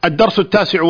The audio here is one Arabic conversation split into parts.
الدرس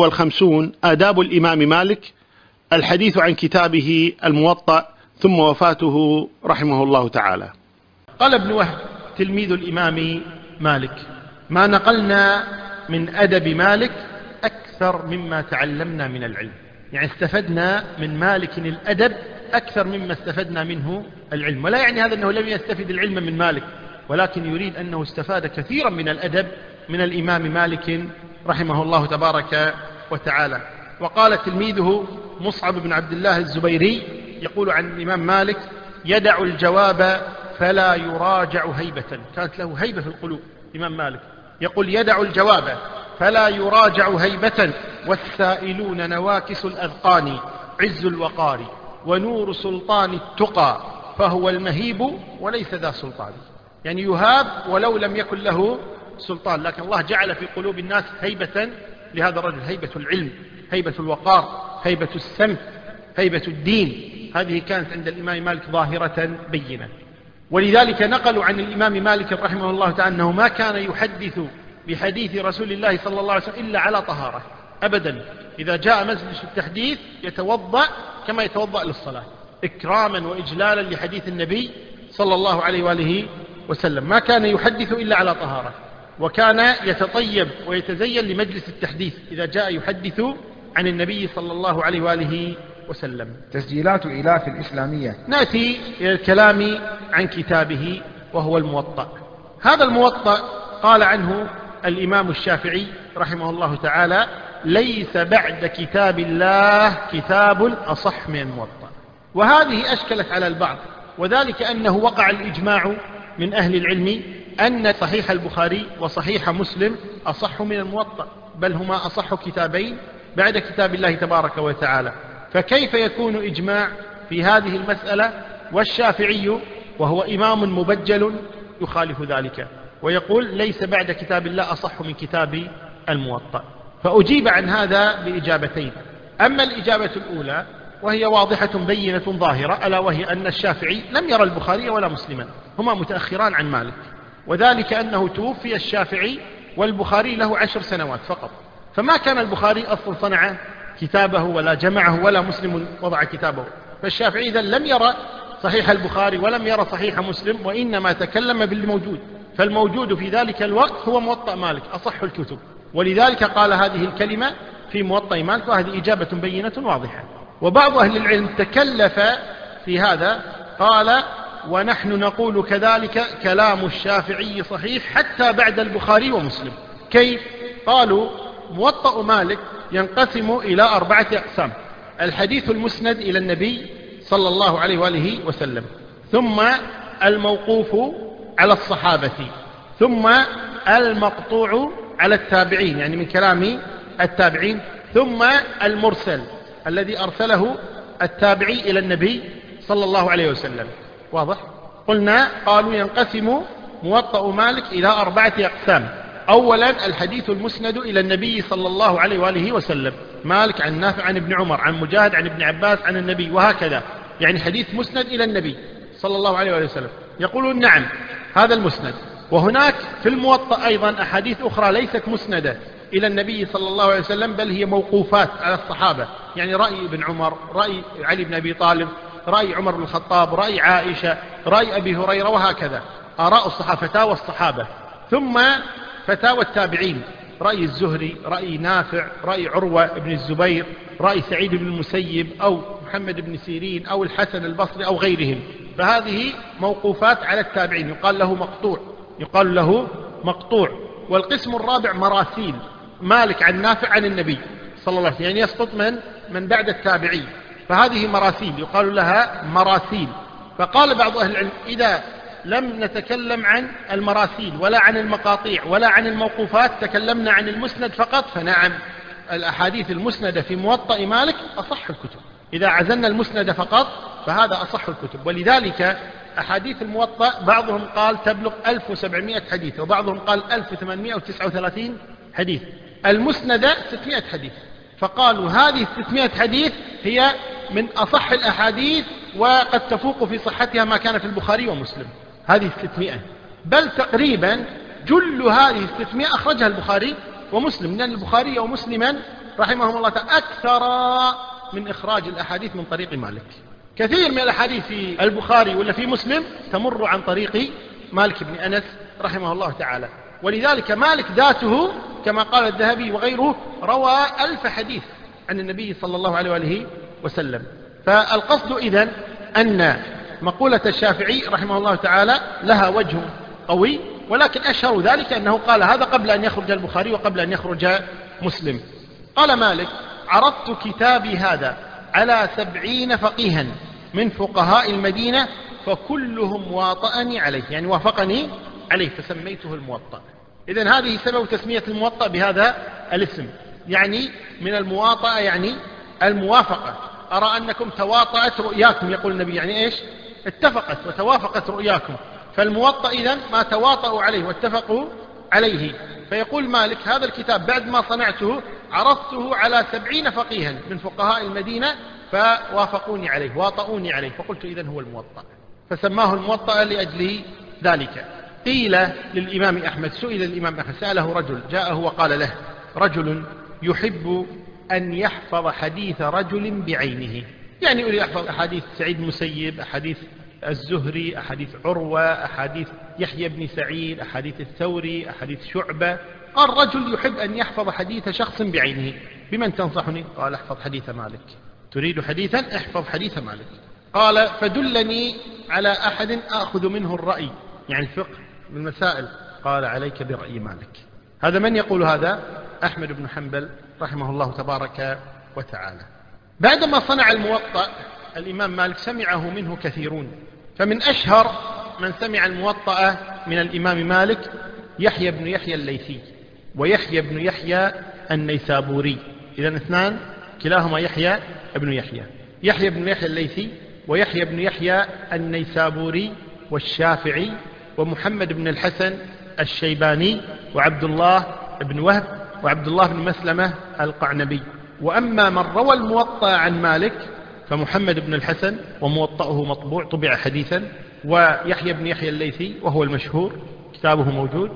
59 آداب الإمام مالك، الحديث عن كتابه الموطأ ثم وفاته رحمه الله تعالى. قال ابن وهب تلميذ الإمام مالك: ما نقلنا من أدب مالك أكثر مما تعلمنا من العلم. يعني استفدنا من مالك الأدب أكثر مما استفدنا منه العلم، ولا يعني هذا أنه لم يستفد العلم من مالك، ولكن يريد أنه استفاد كثيرا من الأدب من الإمام مالك رحمه الله تبارك وتعالى. وقال تلميذه مصعب بن عبد الله الزبيري يقول عن الإمام مالك: يدع الجواب فلا يراجع هيبة. كانت له هيبة في القلوب الإمام مالك، يقول: يدع الجواب فلا يراجع هيبة، والسائلون نواكس الأذقان، عز الوقار ونور سلطان التقى، فهو المهيب وليس ذا سلطان. يعني يهاب ولو لم يكن له سلطان، لكن الله جعل في قلوب الناس هيبة لهذا الرجل، هيبة العلم، هيبة الوقار، هيبة السمت، هيبة الدين. هذه كانت عند الإمام مالك ظاهرة بينة. ولذلك نقلوا عن الإمام مالك رحمه الله تعالى أنه ما كان يحدث بحديث رسول الله صلى الله عليه وسلم إلا على طهارة أبدا. إذا جاء مجلس التحديث يتوضأ كما يتوضأ للصلاة، إكراما وإجلالا لحديث النبي صلى الله عليه وآله وسلم. ما كان يحدث إلا على طهارة، وكان يتطيب ويتزين لمجلس التحديث إذا جاء يحدث عن النبي صلى الله عليه وآله وسلم. تسجيلات إلاف الإسلامية. نأتي إلى الكلام عن كتابه وهو الموطأ. هذا الموطأ قال عنه الإمام الشافعي رحمه الله تعالى: ليس بعد كتاب الله كتاب أصح من الموطأ. وهذه أشكلت على البعض، وذلك أنه وقع الإجماع من أهل العلم أن صحيح البخاري وصحيح مسلم أصح من الموطأ، بل هما أصح كتابين بعد كتاب الله تبارك وتعالى. فكيف يكون إجماع في هذه المسألة والشافعي وهو إمام مبجل يخالف ذلك ويقول ليس بعد كتاب الله أصح من كتاب الموطأ؟ فأجيب عن هذا بإجابتين. أما الإجابة الأولى وهي واضحة بينة ظاهرة، ألا وهي أن الشافعي لم يرى البخاري ولا مسلما، هما متأخران عن مالك، وذلك أنه توفي الشافعي والبخاري له 10 سنوات فقط، فما كان البخاري أصلا صنع كتابه ولا جمعه ولا مسلم وضع كتابه. فالشافعي إذن لم يرى صحيح البخاري ولم يرى صحيح مسلم، وإنما تكلم بالموجود، فالموجود في ذلك الوقت هو موطأ مالك أصح الكتب، ولذلك قال هذه الكلمة في موطأ مالك، وهذه إجابة بينة واضحة. وبعض أهل العلم تكلف في هذا، قال: ونحن نقول كذلك كلام الشافعي صحيح حتى بعد البخاري ومسلم. كيف؟ قالوا: موطأ مالك ينقسم إلى 4 أقسام: الحديث المسند إلى النبي صلى الله عليه وآله وسلم، ثم الموقوف على الصحابة، ثم المقطوع على التابعين يعني من كلام التابعين، ثم المرسل الذي أرسله التابعي إلى النبي صلى الله عليه وسلم. واضح؟ قالوا ينقسم موطأ مالك إلى 4 أقسام: أولا الحديث المسند إلى النبي صلى الله عليه وآله وسلم، مالك عن نافع عن ابن عمر عن مجاهد عن ابن عباس عن النبي، وهكذا، يعني حديث مسند إلى النبي صلى الله عليه وآله وسلم. يقولون نعم هذا المسند. وهناك في الموطأ أيضا أحاديث أخرى ليست مسندة إلى النبي صلى الله عليه وسلم، بل هي موقوفات على الصحابة، يعني رأي ابن عمر، رأي علي بن أبي طالب، رأي عمر بن الخطاب، رأي عائشة، رأي أبي هريرة، وهكذا آراء الصحابة، فتاوى الصحابة. ثم فتاوى التابعين: رأي الزهري، رأي نافع، رأي عروة بن الزبير، رأي سعيد بن المسيب أو محمد بن سيرين أو الحسن البصري أو غيرهم. فهذه موقوفات على التابعين، يقال له مقطوع. والقسم الرابع مراسيل، مالك عن نافع عن النبي صلى الله عليه وسلم، يعني يسقط من بعد التابعين، فهذه مراسيل يقال لها مراسيل. فقال بعض أهل العلم: إذا لم نتكلم عن المراسيل ولا عن المقاطيع ولا عن الموقوفات، تكلمنا عن المسند فقط، فنعم الأحاديث المسندة في موطأ مالك أصح الكتب. إذا عزلنا المسند فقط فهذا أصح الكتب. ولذلك أحاديث الموطأ بعضهم قال تبلغ 1700 حديث، وبعضهم قال 1839 حديث. المسندة 600 حديث، فقالوا هذه 600 حديث هي من أصح الأحاديث، وقد تفوق في صحتها ما كان في البخاري ومسلم. هذه 600، بل تقريبا جل هذه 600 أخرجها البخاري ومسلم، لأن البخاري ومسلما رحمهم الله تعالى أكثر من إخراج الأحاديث من طريق مالك. كثير من الأحاديث في البخاري ولا في مسلم تمر عن طريق مالك بن أنس رحمه الله تعالى. ولذلك مالك ذاته كما قال الذهبي وغيره روى 1000 حديث عن النبي صلى الله عليه وآله وسلم. فالقصد إذن أن مقولة الشافعي رحمه الله تعالى لها وجه قوي، ولكن أشهر ذلك أنه قال هذا قبل أن يخرج البخاري وقبل أن يخرج مسلم. قال مالك: عرضت كتابي هذا على 70 فقيها من فقهاء المدينة فكلهم واطأني عليه، يعني وافقني عليه فسميته الموطأ. إذن هذه سبب تسمية الموطأ بهذا الاسم، يعني من المواطأة يعني الموافقة. أرى أنكم تواطأت رؤياكم، يقول النبي، يعني إيش؟ اتفقت وتوافقت رؤياكم. فالموطأ إذن ما تواطؤوا عليه واتفقوا عليه. فيقول مالك: هذا الكتاب بعد ما صنعته عرضته على 70 فقيها من فقهاء المدينة فوافقوني عليه واطؤوني عليه، فقلت إذن هو الموطأ، فسماه الموطأ لأجل ذلك. قيل للإمام أحمد، سئل الإمام أحمد، سأله رجل جاءه وقال له: رجل يحب أن يحفظ حديث رجل بعينه، يعني يريد يحفظ أحاديث سعيد المسيب، أحاديث الزهري، أحاديث عروة، أحاديث يحيى بن سعيد، أحاديث الثوري، أحاديث شعبة. قال: رجل يحب أن يحفظ حديث شخص بعينه، بمن تنصحني؟ قال: احفظ حديث مالك. تريد حديثا؟ احفظ حديث مالك. قال: فدلني على أحد أخذ منه الرأي، يعني الفقه بالمسائل. قال: عليك برأي مالك. هذا من يقول هذا؟ أحمد بن حنبل رحمه الله تبارك وتعالى. بعدما صنع الموطأ الإمام مالك سمعه منه كثيرون، فمن أشهر من سمع الموطأ من الإمام مالك يحيى بن يحيى الليثي ويحيى بن يحيى النيسابوري. إذن اثنان كلاهما يحيى بن يحيى. يحيى بن يحيى الليثي ويحيى بن يحيى النيسابوري والشافعي ومحمد بن الحسن الشيباني وعبد الله بن وهب وعبد الله بن مسلمة القعنبي. وأما من روى الموطأ عن مالك فمحمد بن الحسن وموطأه مطبوع طبع حديثا، ويحيى بن يحيى الليثي وهو المشهور كتابه موجود،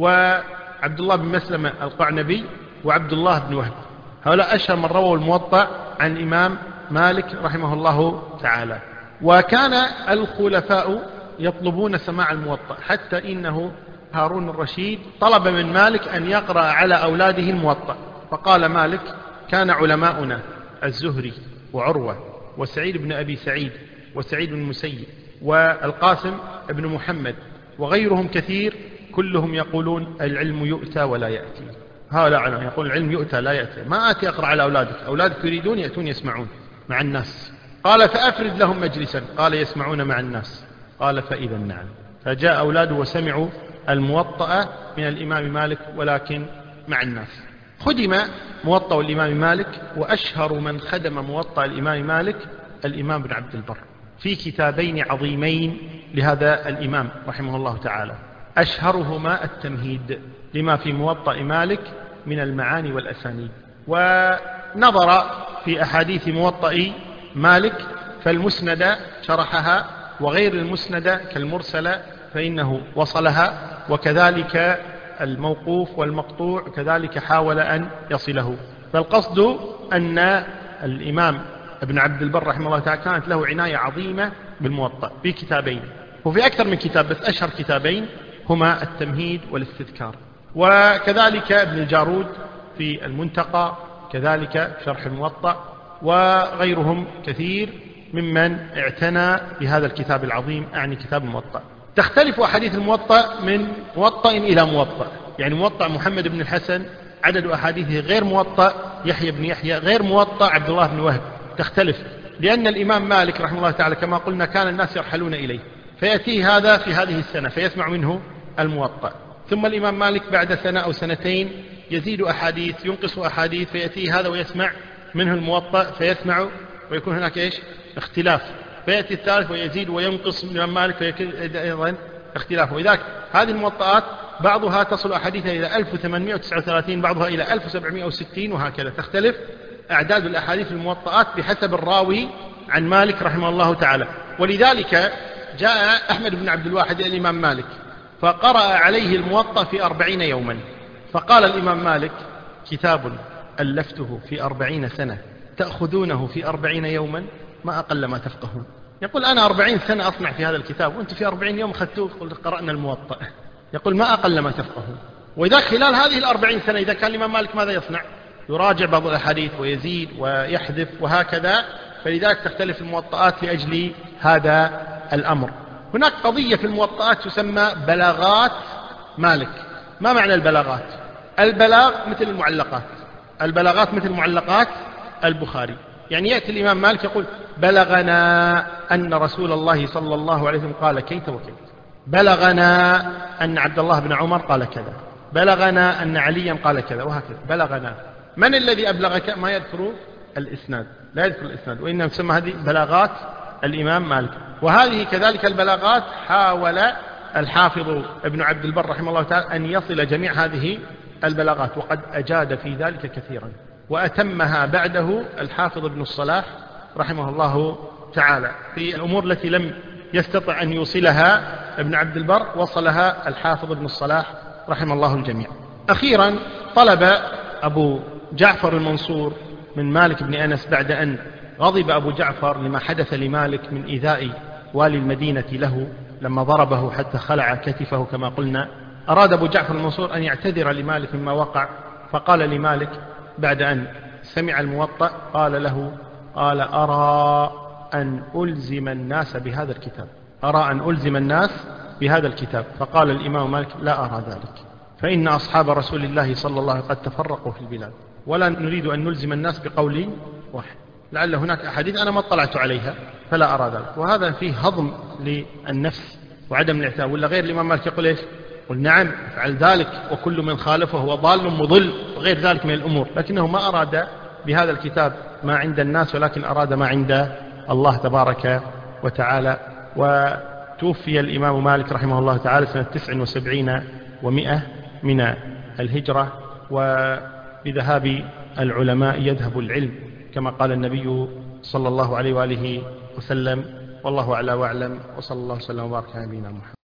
وعبد الله بن مسلمة القعنبي وعبد الله بن وهب. هؤلاء أشهر من رووا الموطأ عن الإمام مالك رحمه الله تعالى. وكان الخلفاء يطلبون سماع الموطأ، حتى إنه هارون الرشيد طلب من مالك أن يقرأ على أولاده الموطأ، فقال مالك: كان علماؤنا الزهري وعروة وسعيد بن أبي سعيد وسعيد بن المسيب والقاسم بن محمد وغيرهم كثير، كلهم يقولون العلم يؤتى ولا يأتي. هؤلاء يقول العلم يؤتى لا يأتي، ما آتي أقرأ على أولادك يريدون يأتون يسمعون مع الناس. قال: فأفرد لهم مجلسا. قال: يسمعون مع الناس. قال: فإذا نعم. فجاء أولاده وسمعوا الموطأ من الإمام مالك ولكن مع الناس. خدم موطأ الإمام مالك، وأشهر من خدم موطأ الإمام مالك الإمام بن عبد البر في كتابين عظيمين لهذا الإمام رحمه الله تعالى، أشهرهما التمهيد لما في موطأ مالك من المعاني والأسانيد. ونظر في أحاديث موطأ مالك فالمسند شرحها، وغير المسند كالمرسلة فإنه وصلها، وكذلك الموقوف والمقطوع كذلك حاول أن يصله. فالقصد أن الإمام ابن عبد البر رحمه الله تعالى كانت له عناية عظيمة بالموطأ في كتابين، وفي أكثر من كتاب، بس أشهر كتابين هما التمهيد والاستذكار. وكذلك ابن الجارود في المنتقى، كذلك شرح الموطأ، وغيرهم كثير ممن اعتنى بهذا الكتاب العظيم، أعني كتاب الموطأ. تختلف أحاديث الموطأ من موطأ إلى موطأ، يعني موطأ محمد بن الحسن عدد أحاديثه غير موطأ يحيى بن يحيى، غير موطأ عبد الله بن وهب، تختلف، لأن الإمام مالك رحمه الله تعالى كما قلنا كان الناس يرحلون إليه، فيأتيه هذا في هذه السنة فيسمع منه الموطأ، ثم الإمام مالك بعد سنة أو سنتين يزيد أحاديث ينقص أحاديث، فيأتيه هذا ويسمع منه الموطأ فيسمع، ويكون هناك إيش؟ اختلاف، فيأتي الثالث ويزيد وينقص من الإمام مالك فيكون أيضا اختلاف. وإذاك هذه الموطئات بعضها تصل أحاديثها إلى 1839، بعضها إلى 1760، وهكذا تختلف أعداد الأحاديث الموطئات بحسب الراوي عن مالك رحمه الله تعالى. ولذلك جاء أحمد بن عبد الواحد إلى الإمام مالك فقرأ عليه الموطأ في 40 يوما، فقال الإمام مالك: كتاب ألفته في 40 سنة تأخذونه في 40 يوما ما أقل ما تفقهون. يقول: أنا 40 سنة أصنع في هذا الكتاب وأنتم في 40 يوم خدتوه قرأنا الموطأ. يقول: ما أقل ما تفقهون. وإذا خلال هذه 40 سنة إذا كان الإمام مالك ماذا يصنع؟ يراجع بعض الأحاديث ويزيد ويحذف وهكذا، فلذلك تختلف الموطئات لأجل هذا الأمر. هناك قضية في الموطئات تسمى بلاغات مالك. ما معنى البلاغات؟ البلاغ مثل المعلقات، البلاغات مثل معلقات البخاري. يعني يأتي الإمام مالك يقول: بلغنا أن رسول الله صلى الله عليه وسلم قال كيت وكيت، بلغنا أن عبد الله بن عمر قال كذا، بلغنا أن عليا قال كذا، وهكذا. بلغنا. من الذي أبلغك؟ ما يذكر الإسناد، لا يذكر الإسناد، وإنما تسمى هذه بلاغات الإمام مالك. وهذه كذلك البلاغات حاول الحافظ ابن عبد البر رحمه الله تعالى أن يصل جميع هذه البلاغات، وقد أجاد في ذلك كثيرا، وأتمها بعده الحافظ ابن الصلاح رحمه الله تعالى. في الأمور التي لم يستطع أن يوصلها ابن عبد البر وصلها الحافظ ابن الصلاح رحمه الله الجميع. أخيرا طلب أبو جعفر المنصور من مالك بن أنس بعد أن غضب أبو جعفر لما حدث لمالك من إيذاء والي المدينة له لما ضربه حتى خلع كتفه كما قلنا، أراد أبو جعفر المنصور أن يعتذر لمالك مما وقع، فقال لمالك بعد أن سمع الموطأ قال له: قال: أرى أن ألزم الناس بهذا الكتاب، أرى أن ألزم الناس بهذا الكتاب. فقال الإمام مالك: لا أرى ذلك، فإن أصحاب رسول الله صلى الله عليه وسلم قد تفرقوا في البلاد، ولا نريد أن نلزم الناس بقول واحد، لعل هناك أحاديث أنا ما اطلعت عليها فلا أرى ذلك. وهذا فيه هضم للنفس وعدم الاعتاب. ولا غير الإمام مالك يقول إيش؟ قل: نعم افعل ذلك، وكل من خالفه هو ضال مضل، وغير ذلك من الأمور. لكنه ما أراد بهذا الكتاب ما عند الناس، ولكن أراد ما عند الله تبارك وتعالى. وتوفي الإمام مالك رحمه الله تعالى سنة 79 و100 من الهجرة، وبذهاب العلماء يذهب العلم كما قال النبي صلى الله عليه وآله وسلم. والله أعلى وأعلم، وصلى الله وسلم وبارك على نبينا محمد.